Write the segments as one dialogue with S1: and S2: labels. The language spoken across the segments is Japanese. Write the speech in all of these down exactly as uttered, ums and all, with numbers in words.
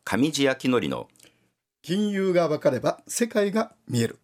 S1: 上地明則の
S2: 金融が分かれば世界が見える。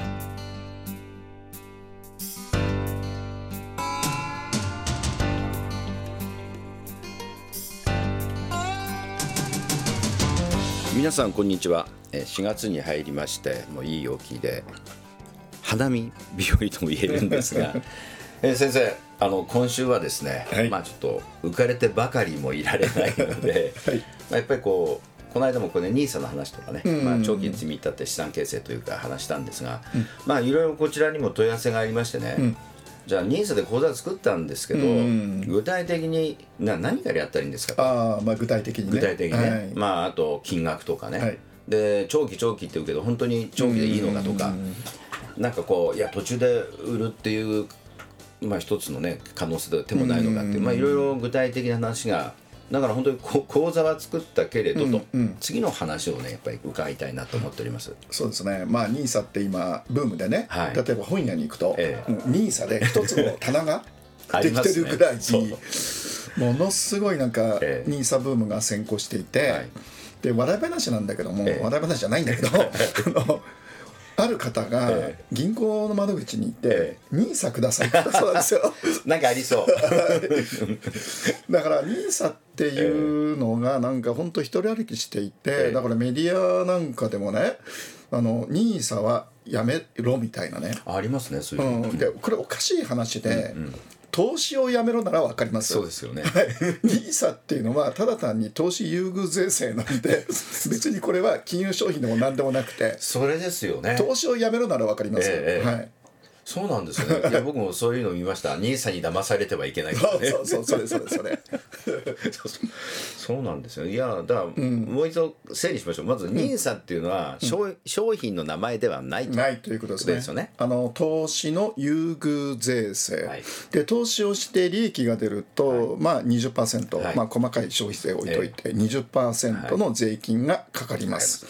S1: 皆さんこんにちは。しがつに入りまして、もういい陽気で花見日和とも言えるんですがえ先生、あの今週はですね、はい、まあちょっと浮かれてばかりもいられないので、はい、まあ、やっぱりこうこの間もこれ ニーサ の話とかね、まあ、長期に積み立て資産形成というか話したんですが、うん、まあいろいろこちらにも問い合わせがありましてね、うん、じゃあ ニーサ で口座を作ったんですけど、うん、具体的にな何からやったらいいんですかと。
S2: あ、まあ、具体的にね、
S1: 具体的にね、はい、まあ、あと金額とかね、はい、で長期長期って言うけど本当に長期でいいのかとか、なんかこういや途中で売るっていう、まあ、一つのね可能性で手もないのかっていう、まあいろいろ具体的な話が、だから本当に口座は作ったけれどと、うんうん、次の話をねやっぱり伺いたいなと思っております。そうですね、
S2: まあ ニーサ って今ブームでね、はい、例えば本屋に行くと、ええ、ニーサ で一つの棚ができてるぐらい、ね、ものすごいなんか ニーサ ブームが先行していて、はい、で笑い話なんだけども、ええ、笑い話じゃないんだけどあのある方が銀行の窓口に行って、ええ、ニーサ くださいって言ったそうなんですよ
S1: なんかありそう
S2: だから ニーサ っていうのがなんか本当一人歩きしていて、ええ、だからメディアなんかでもね、あの ニーサ はやめろみたいなね、
S1: ありますね、そういうの、
S2: うん、でこれおかしい話で、うんうん、投資をやめろなら分かります。
S1: そうですよね
S2: ニーサ っていうのはただ単に投資優遇税制なんで別にこれは金融商品でも何でもなくて、
S1: それですよね。
S2: 投資をやめろなら分かります、ええ、はい、
S1: そうなんですね。いや僕もそういうのを見ました。ニーサ に騙されてはいけないからね
S2: そうそうそう、それそれそれ
S1: そうなんですよ。いやだから、うん、もう一度整理しましょう。まず ニーサ っていうのは、うん、商品の名前ではないと
S2: ないということですね。
S1: ですよね。
S2: あの投資の優遇税制、はい、で投資をして利益が出ると、はい、まあ にじゅっパーセント、はい、まあ、細かい消費税を置いといて、えー、にじゅっパーセント の税金がかかります、はい、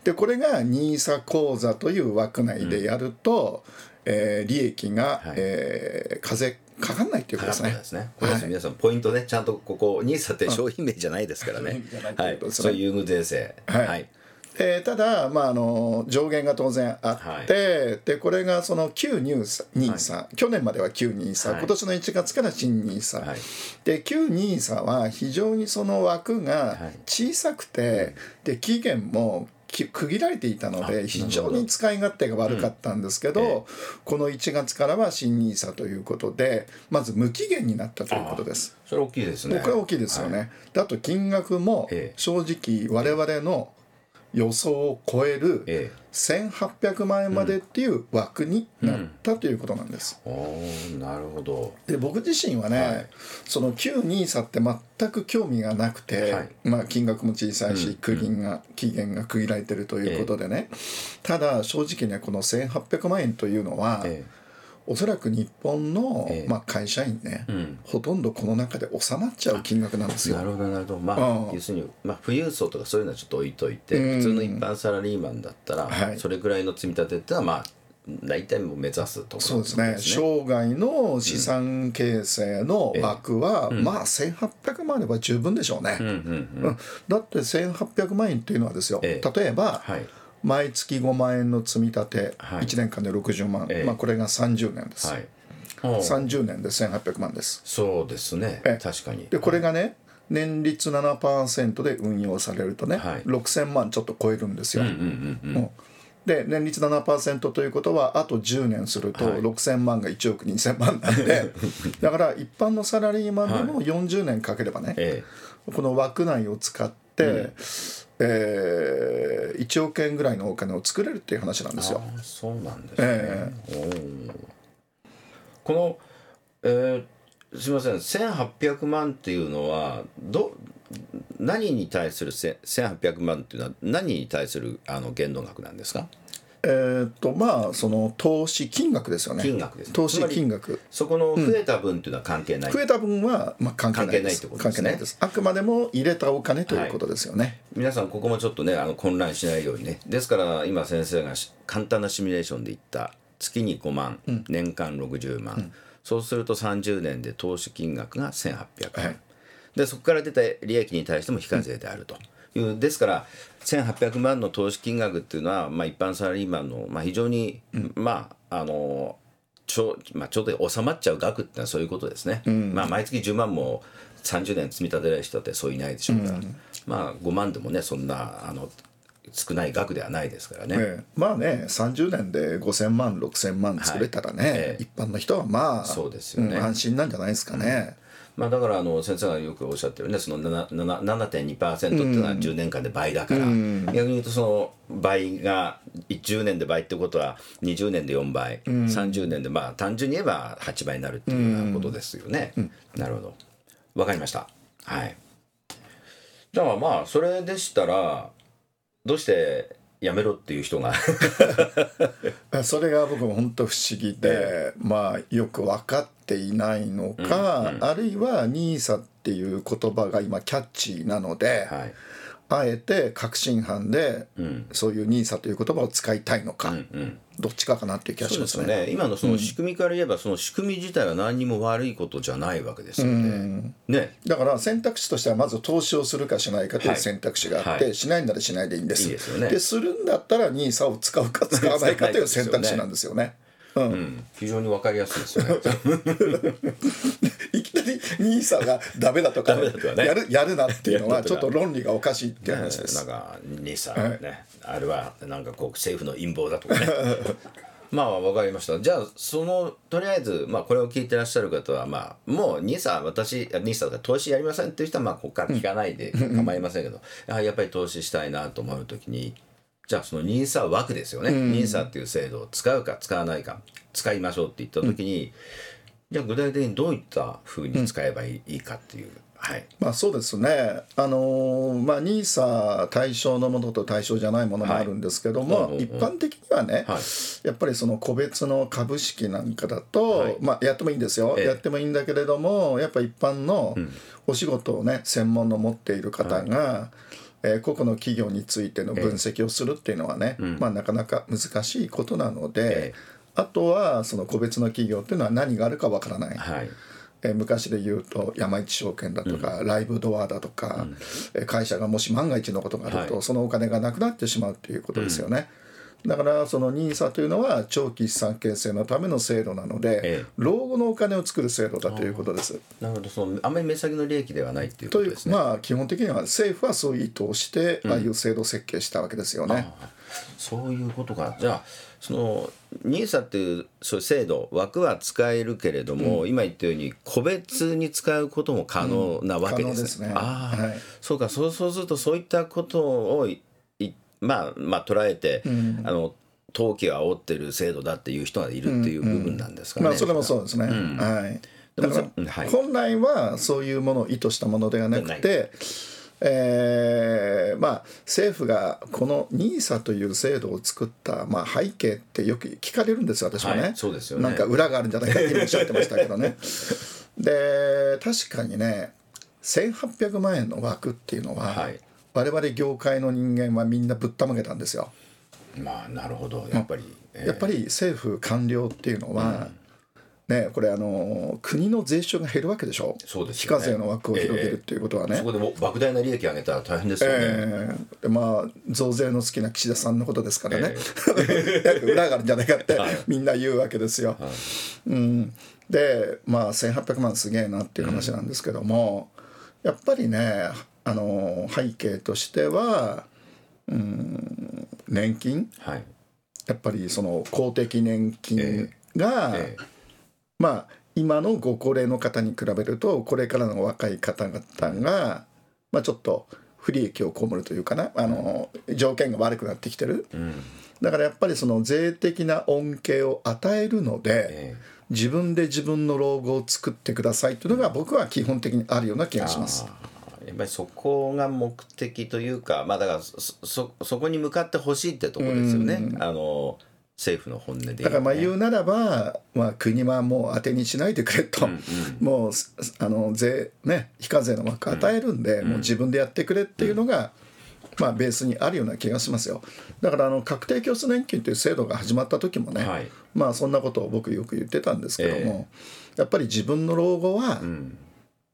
S2: でこれが ニーサ 口座という枠内でやると、うん、えー、利益が、はい、えー、課税かかんないということですね。
S1: ですね。これです、はい、皆さんポイントね、ちゃんとここ ニーサ って商品名じゃないですからね。はい、そういう優遇税制。
S2: はい。はい、えー、ただ、まあ、あの上限が当然あって、はい、でこれがその旧ニーサ、ニーサ、はい、去年までは旧ニーサ、はい、今年のいちがつから新ニーサ、はい、で旧ニーサは非常にその枠が小さくて、はい、で期限も区切られていたので非常に使い勝手が悪かったんですけど、うん、ええ、このいちがつからは新ニーサということでまず無期限になったということです。
S1: それ大きいですね。
S2: これは大きいですよね、はい、であと金額も正直我々の予想を超えるせんはっぴゃくまんえんまでっていう枠になったということなんです、
S1: うんうん、おー、なるほど。
S2: で僕自身はね、はい、その旧ニーサって全く興味がなくて、はい、まあ、金額も小さいし、うん、区切が期限が区切られてるということでね、えー、ただ正直ねこのせんはっぴゃくまんえんというのは、えーおそらく日本の、えーまあ、会社員ね、うん、ほとんどこの中で収まっちゃう金額なんですよ。
S1: なるほどなるほど。まあ、うん、要するに、まあ、富裕層とかそういうのはちょっと置いといて、うん、普通の一般サラリーマンだったら、はい、それぐらいの積み立てってのはまあ大体もう目指すところ、ね、
S2: そうですね。生涯の資産形成の枠は、うん、まあせんはっぴゃくまんあれば十分でしょうね、うんうんうんうん、だってせんはっぴゃくまんえんっていうのはですよ、えー、例えば、はい、毎月ごまんえんの積み立て、はい、いちねんかんでろくじゅうまん、えーまあ、これがさんじゅうねんです、はい、さんじゅうねんでせんはっぴゃくまんです。
S1: そうですね、確かに。
S2: でこれがね、はい、年率 ななパーセント で運用されるとね、はい、ろくせんまんちょっと超えるんですよ、うんうんうんうん、で年率 ななパーセント ということはあとじゅうねんするとろくせんまんがいちおくにせんまんなんで、はい、だから一般のサラリーマンでもよんじゅうねんかければね、はい、この枠内を使って、うん、えー、いちおくえんぐらいのお金を作れるっていう話なんですよ。
S1: あ、そうなんですね、えー、この、えー、すみません、せんはっぴゃくまんっていうのはど何に対するせんはっぴゃくまんっていうのは何に対するあの限度額なんですか？
S2: えーっとまあその投資金額ですよね。
S1: 金額です、ね、
S2: 投資金額。
S1: そこの増えた分っていうのは関係ない、
S2: うん、増えた分は、まあ、関係ないです。
S1: 関係ないってことですね。
S2: 関係ないです。あくまでも入れたお金ということですよね、はい、
S1: 皆さんここもちょっとねあの混乱しないようにね。ですから今先生が簡単なシミュレーションで言った月にごまん、うん、年間ろくじゅうまん、うん、そうするとさんじゅうねんで投資金額がせんはっぴゃくまん、はい、でそこから出た利益に対しても非課税であると、 いうですからせんはっぴゃくまんの投資金額っていうのは、まあ、一般サラリーマンの、まあ、非常に、うん、まああのちょ,、まあ、ちょうど収まっちゃう額ってのはそういうことですね、うん、まあ、毎月じゅうまんもさんじゅうねん積み立てられる人ってそういないでしょうから、うん、まあごまんでもねそんなあの少ない額ではないですからね、え
S2: え、まあねさんじゅうねんでごせんまんろくせんまん作れたらね、はいええ、一般の人はまあ
S1: そうですよね、
S2: うん、安心なんじゃないですかね、
S1: うん、まあ、だからあの先生がよくおっしゃってるねその ななてんにパーセント っていうのはじゅうねんかんで倍だから、うん、逆に言うとその倍がじゅうねんで倍ってことはにじゅうねんでよんばい、うん、さんじゅうねんでまあ単純に言えばはちばいになるっていうようなことですよね、うん、なるほど、わかりました。はい。だからまあそれでしたらどうしてやめろっていう人が
S2: それが僕も本当不思議で、まあよく分かっていないのか、うんうん、あるいはニーサっていう言葉が今キャッチーなので、はい、あえて確信犯で、うん、そういうニーサという言葉を使いたいのか、うんうん、どっちかかなっていう気がしますね。
S1: そうですよね。今のその仕組みから言えば、うん、その仕組み自体は何にも悪いことじゃないわけですよね。うんね、
S2: だから選択肢としてはまず投資をするかしないかという選択肢があって、はいはい、しないんならしないでいいんです。いいですよね。でするんだったらニーサを使うか使わないかという選択肢なんですよね。うんうん、
S1: 非常に分かりやすいですよね
S2: いきなりニーサがダメだとか、ね、やる、やるなっていうのはちょっと論理がおかしいっていう話です、
S1: ね、なんかニーサね、はい、あれはなんかこう政府の陰謀だとかねまあ分かりました。じゃあそのとりあえず、まあ、これを聞いてらっしゃる方は、まあ、もうニーサ私ニーサとか投資やりませんっていう人はまあここから聞かないで構いませんけど、うん、やっぱり投資したいなと思うときにじゃあそのニーサ枠ですよね、うん、ニーサっていう制度を使うか使わないか使いましょうって言った時に、うん、じゃあ具体的にどういったふうに使えばいいかっていう、うんはい、
S2: まあそうですね、あのーまあ、ニーサ対象のものと対象じゃないものもあるんですけども、はい、一般的にはね、はい、やっぱりその個別の株式なんかだと、はい、まあ、やってもいいんですよ、ええ、やってもいいんだけれどもやっぱり一般のお仕事をね専門の持っている方が、はいえー、個々の企業についての分析をするっていうのはね、ええまあ、なかなか難しいことなので、え、あとはその個別の企業っていうのは何があるかわからない、はいえー、昔で言うと山一証券だとか、うん、ライブドアだとか、うん、会社がもし万が一のことがあると、はい、そのお金がなくなってしまうということですよね、うん、だからそのニーサというのは長期資産形成のための制度なので、ええ、老後のお金を作る制度だということです。
S1: なるほど、そのあんまり目先の利益ではないっていうことですね。
S2: というまあ基本的には政府はそういう意図をして、うん、ああいう制度設計したわけですよね。
S1: あそういうことか。じゃあそのニーサっていうそういう制度枠は使えるけれども、うん、今言ったように個別に使うことも可能なわけです、
S2: うん、可能ですね。
S1: ああ、
S2: はい、
S1: そうか。そうそうするとそういったことをまあまあ捉えて、うん、あの投機を煽ってる制度だっていう人がいるっていう部分なんですかね。
S2: うんうんまあ、それもそうですね。うんはい、だから本来はそういうものを意図したものではなくて、えーまあ、政府がこのニーサという制度を作った、まあ、背景ってよく聞かれるんですよ私はね、
S1: はい、そうですよね。
S2: なんか裏があるんじゃないかっておっしゃってましたけどねで確かにねせんはっぴゃくまんえんの枠っていうのは、はい、我々業界の人間はみんなぶったまげたんですよ。
S1: まあなるほど。やっぱり、
S2: えー、やっぱり政府官僚っていうのは、うんね、これあの国の税収が減るわけでしょ。
S1: そうです
S2: よね、非課税の枠を広げるっていうことはね、
S1: えー、そこでも莫大な利益上げたら大変ですよね、
S2: えー、でまあ増税の好きな岸田さんのことですからね、えー、裏があるんじゃないかってみんな言うわけですよ、はいうん、でまあせんはっぴゃくまんすげえなっていう話なんですけども、うん、やっぱりねあの背景としては、うん、年金、はい、やっぱりその公的年金が、えーえーまあ、今のご高齢の方に比べるとこれからの若い方々が、まあ、ちょっと不利益を被るというかなあの条件が悪くなってきてる、うん、だからやっぱりその税的な恩恵を与えるので、えー、自分で自分の老後を作ってくださいというのが僕は基本的にあるような気がします。
S1: やっぱりそこが目的というか、まあ、だから そ, そ, そこに向かってほしいってところですよね、うん、あの政府の本音で言う、ね、
S2: だからまあ言うならば、まあ、国はもう当てにしないでくれと、うんうん、もうあの税、ね、非課税の枠与えるんで、うん、もう自分でやってくれっていうのが、うんまあ、ベースにあるような気がしますよ。だからあの確定拠出年金という制度が始まった時もね、はい、まあそんなことを僕よく言ってたんですけども、えー、やっぱり自分の老後は、うん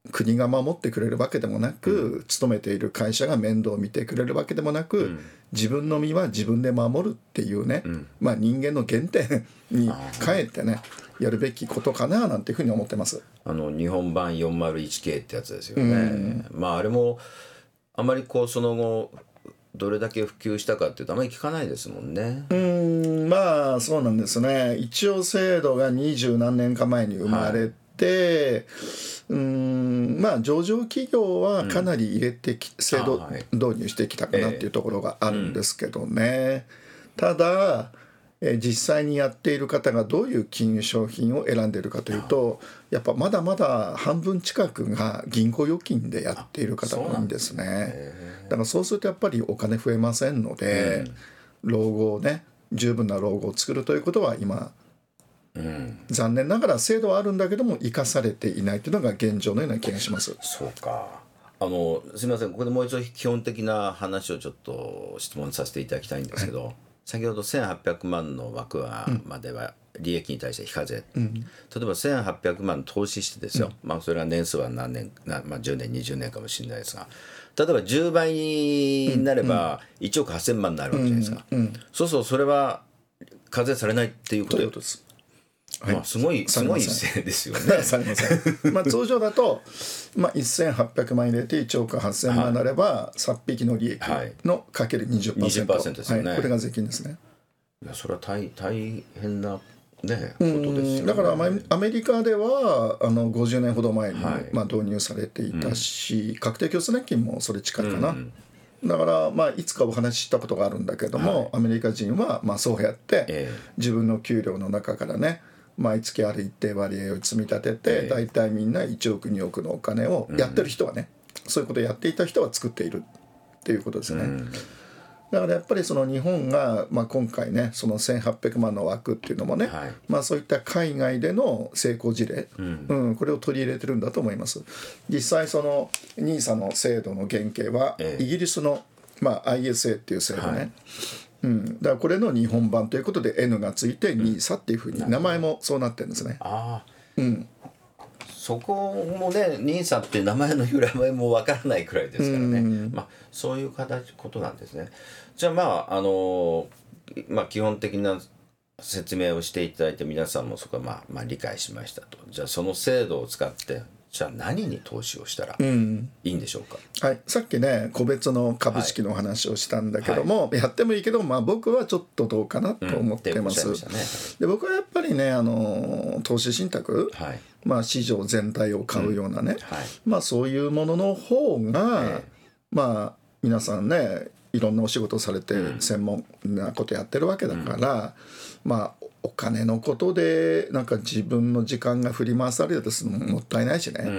S2: 国が守ってくれるわけでもなく、うん、勤めている会社が面倒を見てくれるわけでもなく、うん、自分の身は自分で守るっていうね、うん、まあ、人間の原点に帰ってねやるべきことかななんていうふうに思ってます。
S1: あの日本版 よんまるいちケー ってやつですよね、うん、まああれもあまりこうその後どれだけ普及したかっていうとあまり聞かないですもんね。
S2: うーん、まあそうなんですね。一応制度が二十何年か前に生まれて、はい、うーんまあ上場企業はかなり入れてき、うん、制度導入してきたかなっていうところがあるんですけどね、えー、ただえ実際にやっている方がどういう金融商品を選んでいるかというと、やっぱまだまだ半分近くが銀行預金でやっている方が多いんですね。だからそうするとやっぱりお金増えませんので、うん、老後をね十分な老後を作るということは今、うん、残念ながら制度はあるんだけども生かされていないというのが現状のような気がします。
S1: そうか。あのすみません、ここでもう一度基本的な話をちょっと質問させていただきたいんですけど、はい、先ほどせんはっぴゃくまんの枠はまでは利益に対して非課税、うん、例えばせんはっぴゃくまん投資してですよ、うん、まあそれは年数は何年な、まあ、じゅうねんにじゅうねんかもしれないですが、例えばじゅうばいになればいちおくはっせんまんになるわけじゃないですか、うんうん、そうそう、それは課税されないっていうことです。はい、まあ、すごいすごいせいですよね。
S2: されません。まあ通常だと、まあ、せんはっぴゃくまん入れていちおくはっせんまんになれば、はい、さっぴきの利益のかける にじゅっパーセント、
S1: にじゅっパーセントですよね、
S2: はい、これが税金ですね。
S1: いやそれは 大, 大変な、ね、ことですよね。
S2: だからアメリカではあのごじゅうねんほど前に、はい、まあ、導入されていたし、うん、確定拠出年金もそれ近いかな、うん、だから、まあ、いつかお話ししたことがあるんだけども、はい、アメリカ人はまあそうやって、えー、自分の給料の中からね毎月ある一定割合を積み立てて、えー、大体みんないちおくにおくのお金をやってる人はね、うん、そういうことをやっていた人は作っているっていうことですね、うん、だからやっぱりその日本が、まあ、今回ねそのせんはっぴゃくまんの枠っていうのもね、はい、まあ、そういった海外での成功事例、うんうん、これを取り入れてるんだと思います。実際その ニーサ の制度の原型は、ええ、イギリスの、まあ、アイエスエー っていう制度ね、はい、うん、だからこれの日本版ということで N がついて ニーサ っていうふうに名前もそうなってるんですね、
S1: うん、あ、うん、そこもね ニーサ って名前の由来もわからないくらいですからね、うん、まあ、そういう形ことなんですね。じゃあまああの、まあ、基本的な説明をしていただいて皆さんもそこは、まあ、まあ理解しましたと。じゃあその制度を使ってじゃあ何に投資をしたらいいんでしょうか、
S2: うん、はい、さっきね個別の株式の話をしたんだけども、はい、やってもいいけど、まあ、僕はちょっとどうかなと思ってます、うん、ね、で僕はやっぱりねあの投資信託、はい、まあ、市場全体を買うようなね、うん、はい、まあ、そういうものの方が、えー、まあ皆さんねいろんなお仕事されて専門なことやってるわけだから、うん、まあお金のことでなんか自分の時間が振り回されるとするのももったいないしね、うん、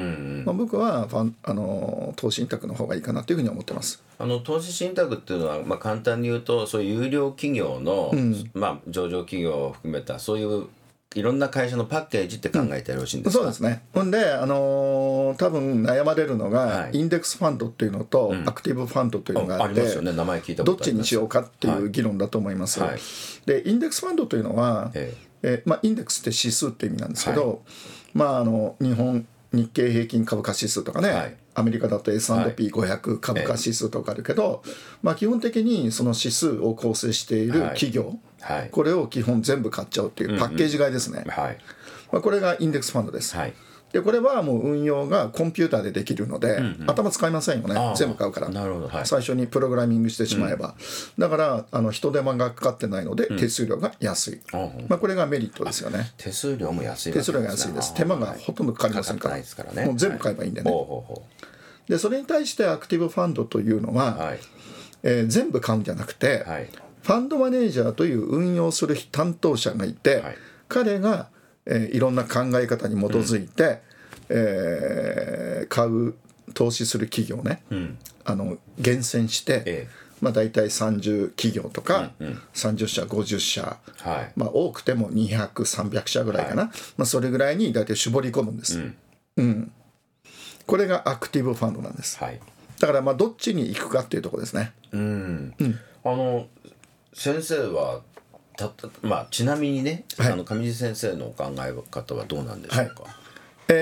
S2: まあ、僕はファンあの投資信託の方がいいかなというふうに思ってます。
S1: あの投資信託っていうのは、まあ、簡単に言うとそういう有料企業の、うん、まあ、上場企業を含めたそういういろんな会社のパッケージって考えてよろしいんですか？
S2: うん、そうですね。ほんで、あのー、多分悩まれるのが、はい、インデックスファンドっていうのと、うん、アクティブファンドというのがあって、ありますよね、名前聞いたことあります。どっちにしようかっていう議論だと思います、はい、でインデックスファンドというのは、えええまあ、インデックスって指数って意味なんですけど、はい、まあ、あの日本日経平均株価指数とかね、はい、アメリカだと エスアンドピーごひゃく 株価指数とかあるけど、ええ、まあ、基本的にその指数を構成している企業、はいはい、これを基本全部買っちゃうっていうパッケージ買いですね、うんうん、はい、まあ、これがインデックスファンドです、はい、でこれはもう運用がコンピューターでできるので、うんうん、頭使いませんよね、全部買うから。なるほど、はい、最初にプログラミングしてしまえば、うん、だからあの人手間がかかってないので、うん、手数料が安い、まあ、これがメリットですよね。
S1: 手数料も安いですね。
S2: 手数料が安いです。手間がほとんどかかりませんから、はい、からね、もう全部買えばいいんでね、はい、ほうほうほう。でそれに対してアクティブファンドというのは、はい、えー、全部買うんじゃなくて、はい、ファンドマネージャーという運用する担当者がいて、はい、彼がえー、いろんな考え方に基づいて、うん、えー、買う投資する企業ね、うん、あの厳選して、ええ、まあ、大体さんじゅう企業とか、うんうん、さんじゅっしゃごじゅっしゃ、はい、まあ、多くてもにひゃく、さんびゃくしゃぐらいかな、はい、まあ、それぐらいに大体絞り込むんです、うんうん、これがアクティブファンドなんです、はい、だからまあどっちに行くかっていうところですね、うん
S1: うん、あの先生はたまあ、ちなみにね、はい、あの上地先生のお考え方はどうなんでしょうか？
S2: はい、えー、っ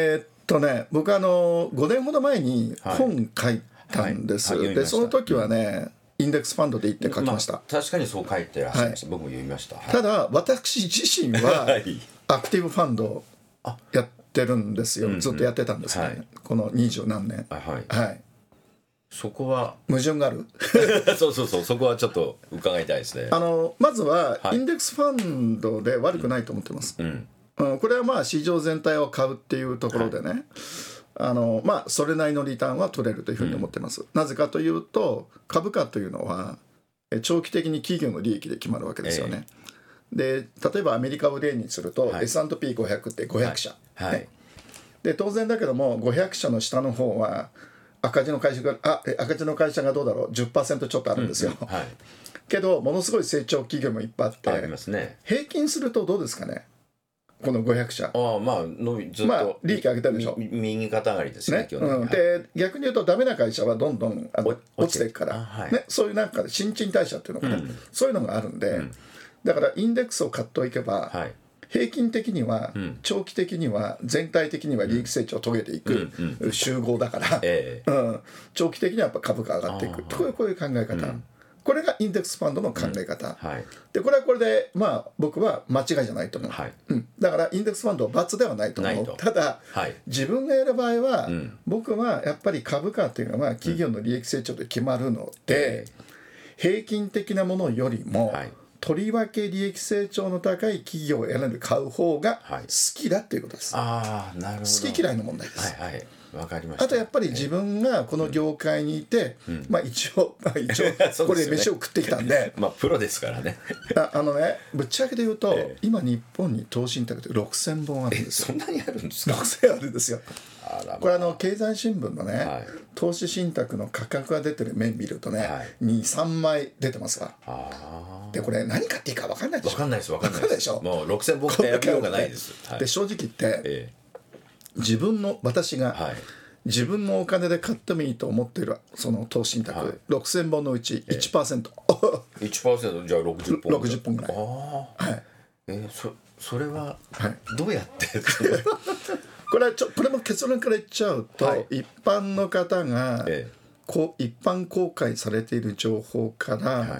S2: とね僕あのごねんほど前に本書いたんです、はいはいはい、でその時はね、うん、インデックスファンドで行って書きました、ま
S1: あ、確かにそう書いてらっしゃいます、はい、僕も読みました、はい、
S2: ただ私自身はアクティブファンドやってるんですよ、ずっとやってたんですね、はい、この二十何年、
S1: はい、
S2: はい、
S1: そこは
S2: 矛盾がある
S1: そうそうそう、そこはちょっと伺いたいですね。
S2: あのまずはインデックスファンドで悪くないと思ってます、うんうん、これはまあ市場全体を買うっていうところでね、はい、あのまあそれなりのリターンは取れるというふうに思ってます、うん、なぜかというと株価というのは長期的に企業の利益で決まるわけですよね、えー、で例えばアメリカを例にすると、はい、エスアンドピーごひゃく ってごひゃくしゃ、はいはい、で当然だけどもごひゃくしゃの下の方は赤字の会社があ赤字の会社がどうだろう じゅっパーセント ちょっとあるんですよ、うんうん、はい、けどものすごい成長企業もいっぱいあって
S1: ありますね。
S2: 平均するとどうですかね、このごひゃくしゃ、
S1: ああまあのずっと、
S2: まあ、利益上げたでしょ、
S1: 右肩上がりですね、
S2: ね、うん、で逆に言うとダメな会社はどんどんあの落ちていくから、はい、ね、そういうなんか新陳代謝っていうのかな、うん、そういうのがあるんで、うん、だからインデックスを買っておけば、はい、平均的には、うん、長期的には全体的には利益成長を遂げていく、うんうん、集合だから、えーうん、長期的にはやっぱ株価上がっていく、こういう、こういう考え方、うん、これがインデックスファンドの考え方、うん、はい、でこれはこれでまあ僕は間違いじゃないと思う、はい、うん、だからインデックスファンドは×ではないと思う。ただ、はい、自分がやる場合は、うん、僕はやっぱり株価っていうのは企業の利益成長で決まるので、うん、平均的なものよりも、はい、とりわけ利益成長の高い企業を選んで買う方が好きだっていうことです、はい、あ、なるほど、好き嫌いの問題です、はいはい、わかりました。あとやっぱり自分がこの業界にいて、うん、まあ一応、まあ、一応これ飯を食ってきたんで
S1: まあプロですからね
S2: あ, あのねぶっちゃけで言うと、えー、今日本に投資信託ってろくせんぼんあるんですよ。
S1: そんなにあるんですか。
S2: ろくせんあるんですよ。
S1: あら、まあ、
S2: これあの経済新聞のね、はい、投資信託の価格が出てる面見るとね、はい、にさんまい出てますわ。あでこれ何買っていいか分かんないでしょ。
S1: 分かんないです分かんないでしょ。もうろくせんぼんって選びようがないです、はい、
S2: で正直言って、えー、自分の私が、はい、自分のお金で買ってもいいと思っているその投資信託、はい、ろくせんぼんのうち いちパーセント、
S1: えー、いちパーセント じゃあろくじゅっぽん
S2: ろくじゅっぽんぐらい。あ、
S1: はい、えー、そ, それはどうやって、はい
S2: これはちょこれも結論から言っちゃうと、はい、一般の方が、ええ、こう一般公開されている情報から、はい、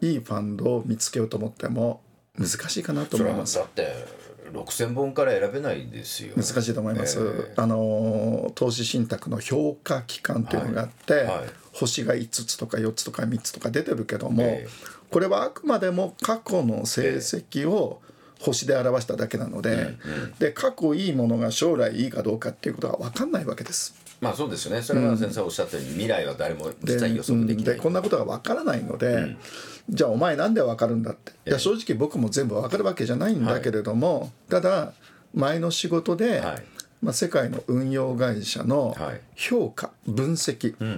S2: いいファンドを見つけようと思っても難しいかなと思います。
S1: だってろくせんぼんから選べないですよ。
S2: 難しいと思います、えー、あの投資信託の評価機関というのがあって、はいはい、星がいつつとかよっつとかみっつとか出てるけども、えー、これはあくまでも過去の成績を、えー星で表しただけなので、うんうん、で過去いいものが将来いいかどうかっていうことが分かんないわけです。
S1: まあそうですよね。それは先生おっしゃったように、うん、未来は誰も実は予測できない。
S2: でこんなことが分からないので、うん、じゃあお前なんで分かるんだって、いや正直僕も全部分かるわけじゃないんだけれども、はい、ただ前の仕事で、はい、まあ、世界の運用会社の評価、分析、うんうんうん、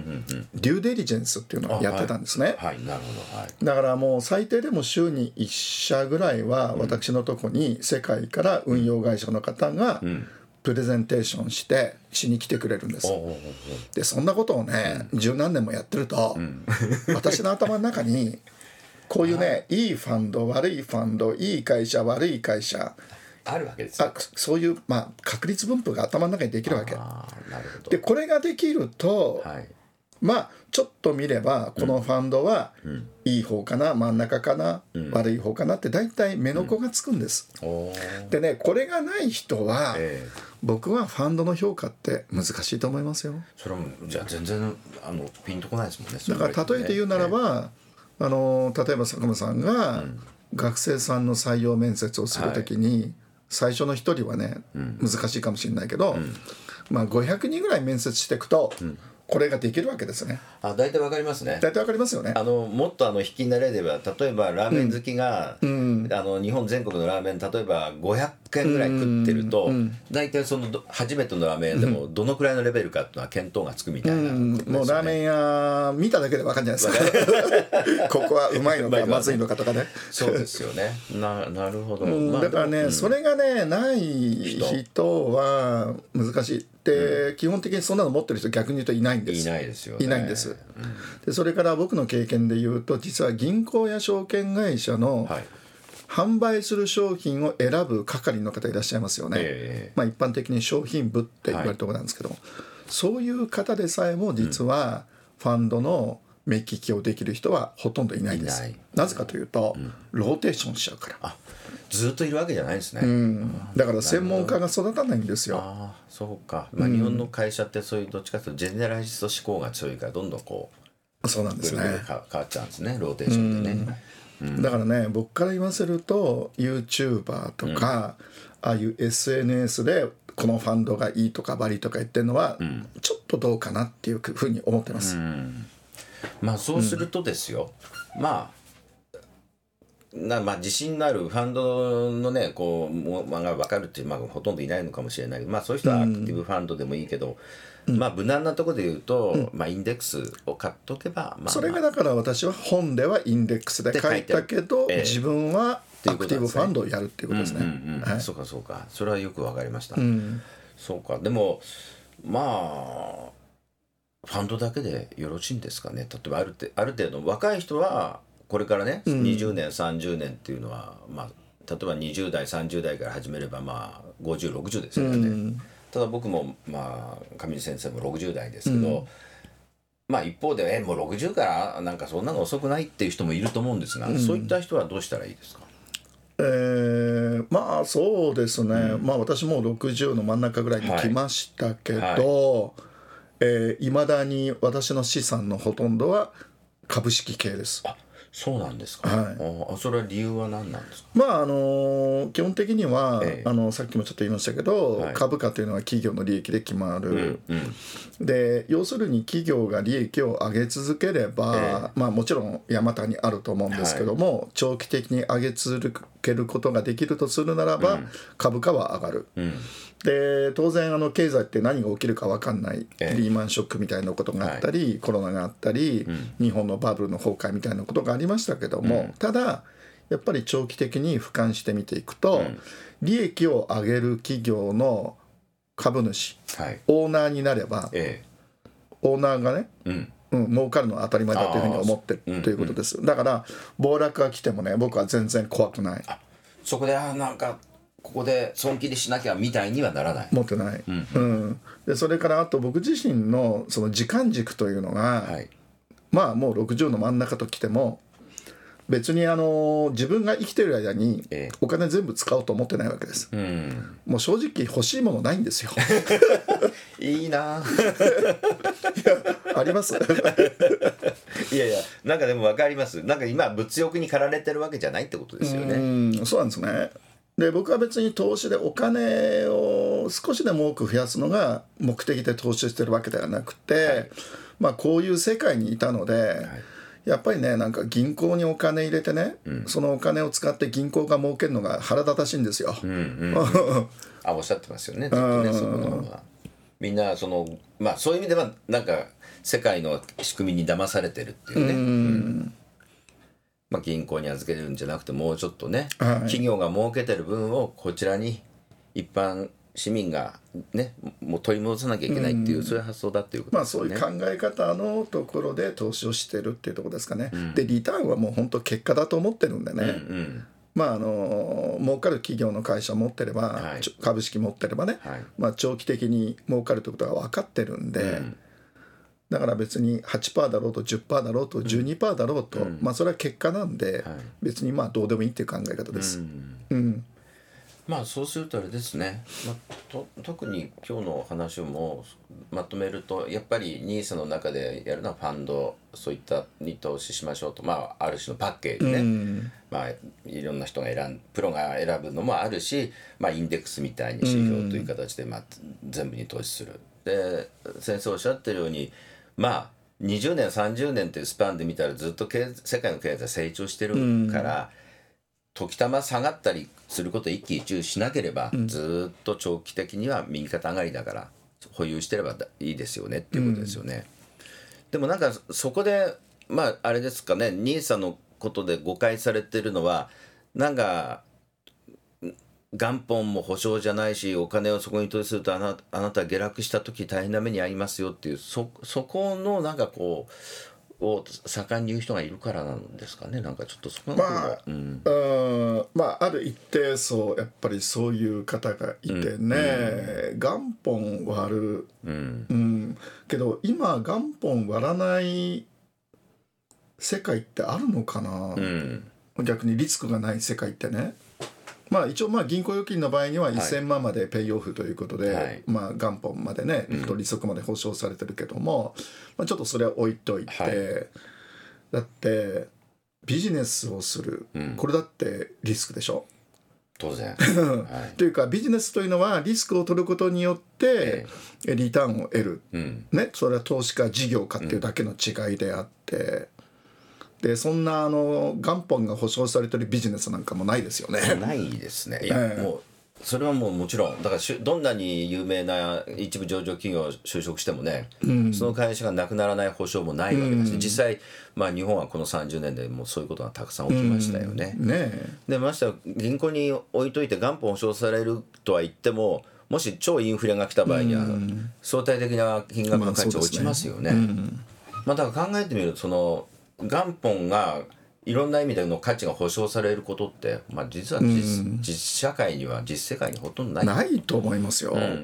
S2: デューデリジェンスっていうのをやってたんですね。
S1: はいはい、なるほど、はい、
S2: だからもう最低でも週にいっ社ぐらいは私のとこに世界から運用会社の方がプレゼンテーションしてしに来てくれるんです。でそんなことをね十何年もやってると、うん、私の頭の中にこういうねいいファンド悪いファンドいい会社悪い会社
S1: あるわけですよ。
S2: あそういう、まあ、確率分布が頭の中にできるわけ。
S1: あ、なるほど。
S2: でこれができると、はい、まあちょっと見ればこのファンドは、うん、いい方かな真ん中かな、うん、悪い方かなって大体目の子がつくんです、うん、でねこれがない人は、えー、僕はファンドの評価って難しいと思いますよ。
S1: それはじゃあ全然あのピンとこないですもんね。
S2: だから例えて言うならば、えー、あの例えば坂本さんが、うん、学生さんの採用面接をするときに、はい、最初の一人はね、うん、難しいかもしれないけど、うん、まあごひゃくにんぐらい面接していくと、うん、これができるわけですね。
S1: あ、大体わかりますね。
S2: 大体わかりますよね。
S1: あのもっとあの引き慣れれば例えばラーメン好きが、うんうん、あの日本全国のラーメン例えばごひゃくけんぐらい食ってると、うん、大体その初めてのラーメン屋でもどのくらいのレベルかっていうのは見当がつくみたいな、ね、うん、
S2: もうラーメン屋見ただけでわかるんじゃないですかここはうまいのかまずいのかとかね
S1: そうですよね。 な, なるほど、
S2: うん、だからね、まあ、それがねない人は難しいで、うん、基本的にそんなの持ってる人逆に言うといないんです。
S1: いないですよね。
S2: いないんです、うん、でそれから僕の経験で言うと実は銀行や証券会社の販売する商品を選ぶ係の方いらっしゃいますよね、
S1: えー
S2: まあ、一般的に商品部って言われるところなんですけども、はい、そういう方でさえも実はファンドの目利きをできる人はほとんどいないです。
S1: いない。
S2: なぜかというと、
S1: うん、
S2: ローテーションしちゃうから。
S1: あ、ずっといるわけじゃないですね、
S2: うん、だから専門家が育たないんですよ。
S1: ああ、そうか、まあ、日本の会社ってそういうどっちかというとジェネラリスト思考が強いからどんどんこう
S2: そうなんですね、
S1: ぐるぐる変わっちゃうんですね、ローテーションでね、
S2: うんうん、だからね僕から言わせると YouTuber とか、うん、ああいう エスエヌエス でこのファンドがいいとか悪いとか言ってるのは、うん、ちょっとどうかなっていうふうに思ってます、うん、
S1: まあそうするとですよ、うん、まあなまあ、自信のあるファンドのねこうもまあ、分かるっていう、まあ、ほとんどいないのかもしれないけど、まあ、そういう人はアクティブファンドでもいいけど、うん、まあ無難なところで言うと、うんまあ、インデックスを買っとけば、まあまあ、
S2: それがだから私は本ではインデックスで書いたけど、えー、自分はアクティブファンドをやるっていうことですね。
S1: そうかそうか、それはよく分かりました、うん、そうか。でもまあファンドだけでよろしいんですかね。例えばある程度、ある程度若い人はこれからね、うん、にじゅうねんさんじゅうねんっていうのは、まあ、例えばにじゅう代さんじゅう代から始めればまあごじゅうろくじゅうですよね、うん、ただ僕もまあ上地先生もろくじゅう代ですけど、うん、まあ一方でえもうろくじゅうからなんかそんなの遅くないっていう人もいると思うんですが、うん、そういった人はどうしたらいいですか。
S2: えー、まあそうですね、うん、まあ私もろくじゅうの真ん中ぐらいに来ましたけど、はいはいえー、未だに私の資産のほとんどは株式系です。
S1: あ、そうなんですか、はい、あそれは理由は何なんですか。
S2: まああの基本的には、ええ、あのさっきもちょっと言いましたけど、はい、株価というのは企業の利益で決まる、うんうん、で要するに企業が利益を上げ続ければ、え、まあもちろん山谷あると思うんですけども、はい、長期的に上げ続けることができるとするならば、うん、株価は上がる、うんで当然あの経済って何が起きるか分かんない、ええ、リーマンショックみたいなことがあったり、はい、コロナがあったり、うん、日本のバブルの崩壊みたいなことがありましたけども、うん、ただやっぱり長期的に俯瞰して見ていくと、うん、利益を上げる企業の株主、はい、オーナーになれば、ええ、オーナーがね、うんうん、儲かるのは当たり前だというふうに思ってるということです、うんうん、だから暴落が来てもね僕は全然怖くない。あ
S1: そこであなんかここで損切りしなきゃみたいにはならない。
S2: 持ってない、うんうん、でそれからあと僕自身のその時間軸というのが、はい、まあもうろくじゅうの真ん中ときても別にあの自分が生きてる間にお金全部使おうと思ってないわけです、ええ、うん、もう正直欲しいものないんですよ
S1: いいないや
S2: あります
S1: いやいやなんかでも分かります。なんか今物欲に駆られてるわけじゃないってことですよね。
S2: うんそうなんですね。で僕は別に投資でお金を少しでも多く増やすのが目的で投資してるわけではなくて、はい、まあこういう世界にいたので、はい、やっぱりねなんか銀行にお金入れてね、うん、そのお金を使って銀行が儲けるのが腹立たしいんですよ、うんうん、
S1: あおっしゃってますよねずっとねそこのはみんなそのまあそういう意味ではなんか世界の仕組みに騙されてるっていうね、うんうんまあ、銀行に預けるんじゃなくてもうちょっとね、はい、企業が儲けてる分をこちらに一般市民がねもう取り戻さなきゃいけないっていう、うん、そういう発想だっていうことですよね。
S2: まあそういう考え方のところで投資をしてるっていうところですかね、うん、でリターンはもう本当結果だと思ってるんでね、うんうんまああの儲かる企業の会社持ってれば、はい、株式持ってればね、はいまあ、長期的に儲かるということが分かってるんで、うんだから別に はちパーセント だろうと じゅっパーセント だろうと じゅうにパーセント だろうと、うんまあ、それは結果なんで、はい、別にまあどうでもいいっていう考え方です、うんうん、
S1: まあそうするとあれですね、まあ、と特に今日の話もまとめるとやっぱり ニーサ の中でやるのはファンドそういったに投資しましょうと、まあ、ある種のパッケージね、うんまあ、いろんな人が選んプロが選ぶのもあるし、まあ、インデックスみたいに指標という形で、まあ、全部に投資する。で先生おっしゃってるようにまあにじゅうねんさんじゅうねんっていうスパンで見たらずっと経世界の経済成長してるから、うん、時たま下がったりすることを一喜一憂しなければ、うん、ずっと長期的には右肩上がりだから保有してればいいですよねっていうことですよね、うん、でもなんかそこでまああれですかね ニーサ のことで誤解されてるのはなんか元本も保証じゃないしお金をそこに投資するとあな、あなた下落した時大変な目に遭いますよっていう そ, そこのなんかこうを盛んに言う人がいるからなんですかね。なんかちょっとそこの
S2: まあ、うん、うんまあある一定層やっぱりそういう方がいてね、うんうん、元本割る、うんうん、けど今元本割らない世界ってあるのかな、うん、逆にリスクがない世界ってね。まあ一応まあ銀行預金の場合にはせんまんまでペイオフということで、はい、まあ元本までね、うん、利息まで保証されてるけども、まあ、ちょっとそれは置いといて、はい、だってビジネスをする、うん、これだってリスクでしょ
S1: 当然、
S2: はい、というかビジネスというのはリスクを取ることによってリターンを得る、うん、ね、それは投資か事業かっていうだけの違いであって、でそんなあの元本が保証されてるビジネスなんかもないですよね。
S1: ないですね。いや、えー、もうそれはもうもちろんだからしどんなに有名な一部上場企業を就職してもね、うん、その会社がなくならない保証もないわけです、うん、実際、まあ、日本はこのさんじゅうねんでもうそういうことがたくさん起きましたよね。うん、ねでましてや銀行に置いといて元本保証されるとは言っても、もし超インフレが来た場合には、うん、相対的な金額の価値落ちますよね。まあ、そうですね。うん、まあ、だから考えてみるとその元本がいろんな意味での価値が保証されることって、まあ、実は 実,、うん、実社会には実世界にほとんどない
S2: ないと思いますよ。うんうんうん、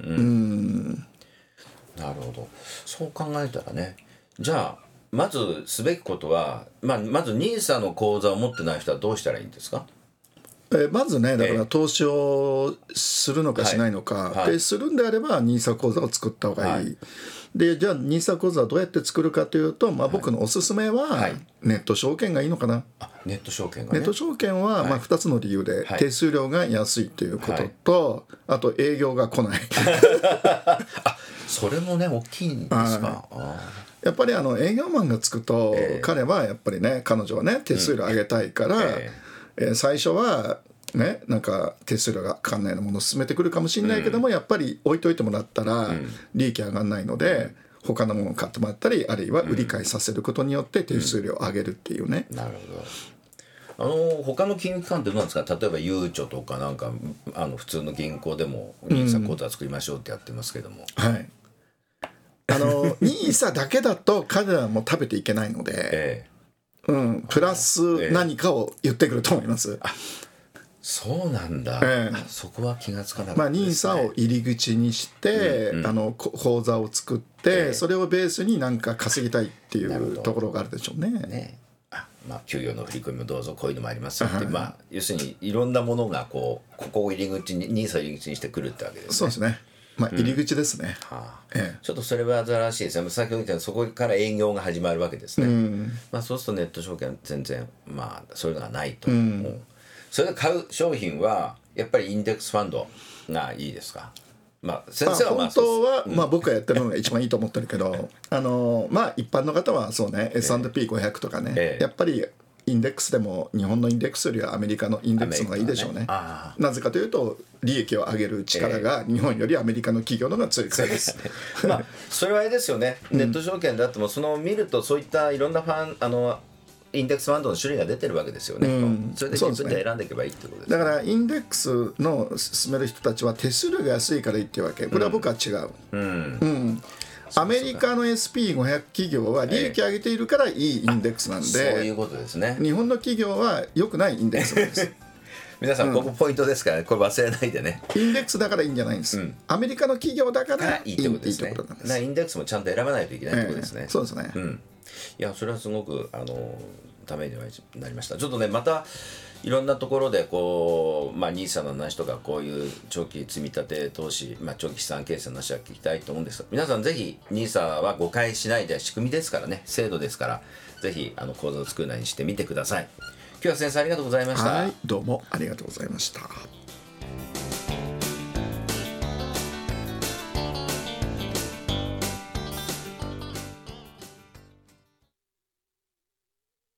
S1: なるほど。そう考えたらね、じゃあまずすべきことは、まあ、まず ニーサ の口座を持ってない人はどうしたらいいんですか。
S2: えまずね、だから投資をするのかしないのか、はいはい、でするんであれば ニーサ 口座を作った方がいい、はい、でじゃあ ニーサ 口座はどうやって作るかというと、まあ、僕のおすすめはネット証券がいいのかな、はい、
S1: あネット証券がね、
S2: ネット証券はまあふたつの理由で、はい、手数料が安いということと、はい、あと営業が来ない
S1: あそれもね大きいんですか。
S2: やっぱりあの営業マンがつくと、えー、彼はやっぱりね彼女はね手数料上げたいから、うんえーえー、最初はね、なんか手数料がかかんないようなものを進めてくるかもしれないけども、うん、やっぱり置いといてもらったら利益上がんないので、うん、他のものを買ってもらったりあるいは売り買いさせることによって手数料を上げるっていうね、
S1: うんうん、なるほど。あの他の金融機関ってどうなんですか。例えばゆうちょとかなんかあの普通の銀行でも ニーサ 口座作りましょうってやってますけども、
S2: うん、はいあの ニーサ だけだと彼らも食べていけないので、ええうん、プラス何かを言ってくると思います、ええ
S1: そうなんだ、ええ、そこは気がつかなかったですね。
S2: まあ、ニーサ を入り口にして、うんうん、あの口座を作って、ええ、それをベースになんか稼ぎたいっていうところがあるでしょうね。ね
S1: あまあ、給与の振り込みもどうぞこういうのもありますよって、まあ、要するにいろんなものがこうここを入り口に ニーサ を入り口にしてくるってわけですね。
S2: そうですね。まあ、入り口ですね、うんはあ
S1: ええ、ちょっとそれは新しいですね。先ほど言ったようにそこから営業が始まるわけですね、うんまあ、そうするとネット証券全然、まあ、そういうのがないと、うん、それで買う商品はやっぱりインデックスファンドがいいですか。まあ、先生はまあ
S2: 本当は、まあ、僕がやってるのが一番いいと思ってるけどあのまあ一般の方はそうね エスアンドピーごひゃく とかね、ええ、やっぱりインデックスでも日本のインデックスよりはアメリカのインデックスの方がいいでしょうね。なぜかというと利益を上げる力が日本よりアメリカの企業の方が強いからです、
S1: えーまあ、それはあれですよね。ネット証券だってもその見るとそういったいろんなファンあのインデックスファンドの種類が出てるわけですよね、うん、それで自分で選んでいけばいいってことです、ね、
S2: だからインデックスの進める人たちは手数料が安いからいいっていうわけ。これは僕は違う、うんうんうんアメリカの エスピーごひゃく 企業は利益上げているからいいインデックスなんで、そう
S1: いうことですね。
S2: 日本の企業は良くないインデックスなんです
S1: 皆さんここポイントですから、ね、これ忘れないでね。
S2: インデックスだからいいんじゃないんです、うん、アメリカの企業だからいいってことですね。
S1: だからインデックスもちゃんと選ばないといけないってことですね、えー、
S2: そうですね、うん、
S1: いやそれはすごくあのためになりました。ちょっとねまたいろんなところでこう、まあ、ニーサ の話とかこういう長期積み立て投資、まあ、長期資産形成の話は聞きたいと思うんですが、皆さんぜひ ニーサ は誤解しないで、仕組みですからね、制度ですから、ぜひあの口座を作るなりにしてみてください。今日は先生ありがとうございました。
S2: はい、どうもありがとうございました。